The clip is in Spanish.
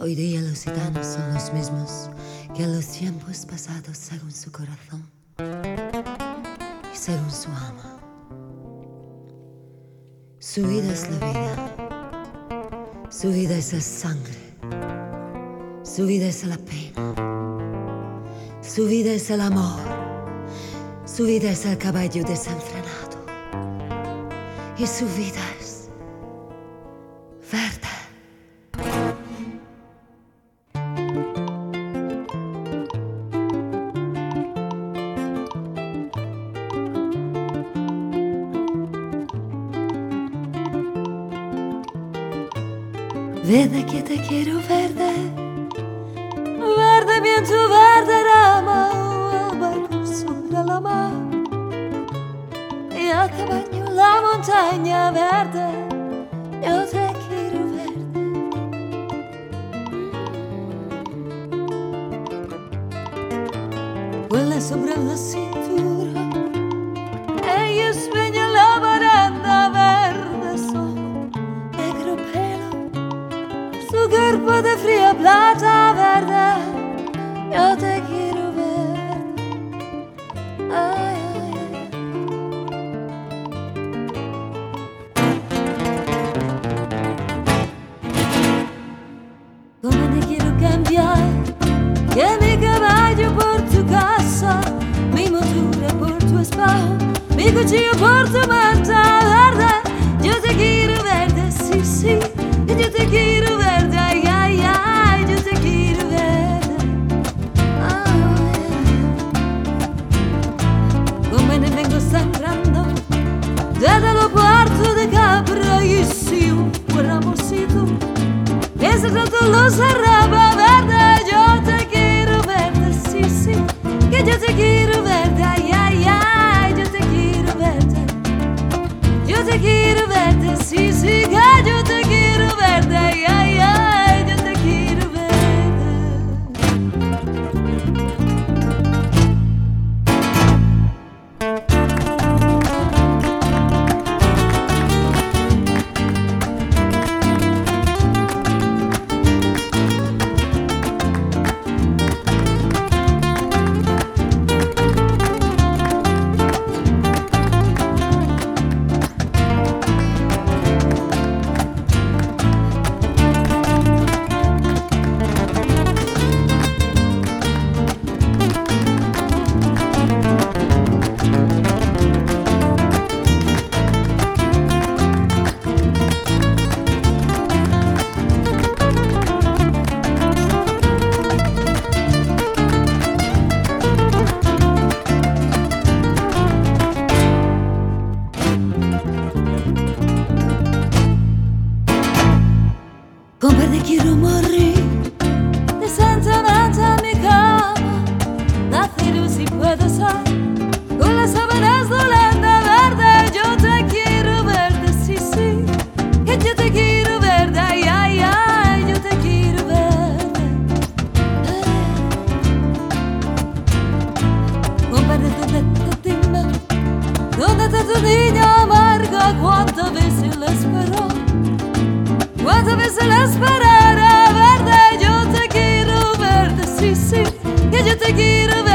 Hoy día los gitanos son los mismos que en los tiempos pasados según su corazón y según su alma. Su vida es la vida, su vida es la sangre, su vida es la pena, su vida es el amor, su vida es el caballo desenfrenado y su vida es verde. Verde que te quiero verde, verde viento, verde rama, el barco sobre la mar y el caballo, la montaña verde, yo te quiero verde. Huele sobre la cintura, ella sueña la baranda verde, sol, negro pelo, su cuerpo de fría plata verde, yo te quiero verde. Ay, ay, ay. Como te quiero cambiar, que mi caballo por tu casa, mi montura por tu espejo, mi cuchillo por tu manta verde, yo te quiero verde, sí, sí, yo te quiero verde, ay, ay, ay, yo te quiero verde. Como me vengo sangrando desde el puerto de Capra y si un buen amorcito ese rato lo cerraba verde, yo te quiero verde, sí, sí, que yo te quiero verde, ay, ay, ay, yo te quiero verde, yo te quiero verde, sí, sí, que yo te quiero verde, ay, ay, ay, yo te quiero verde. Con verde quiero morir, decentemente en mi cama, nacer si puedo ser, con las sábanas volando verde, yo te quiero verde, sí, sí, que yo te quiero verde, ay, ay, ay, yo te quiero verde. Con verde ¿dónde está tu niña amarga? ¿Cuántas veces la esperó? ¿Cuántas veces la esperaré verde? Yo te quiero verde, sí, sí, que yo te quiero verde.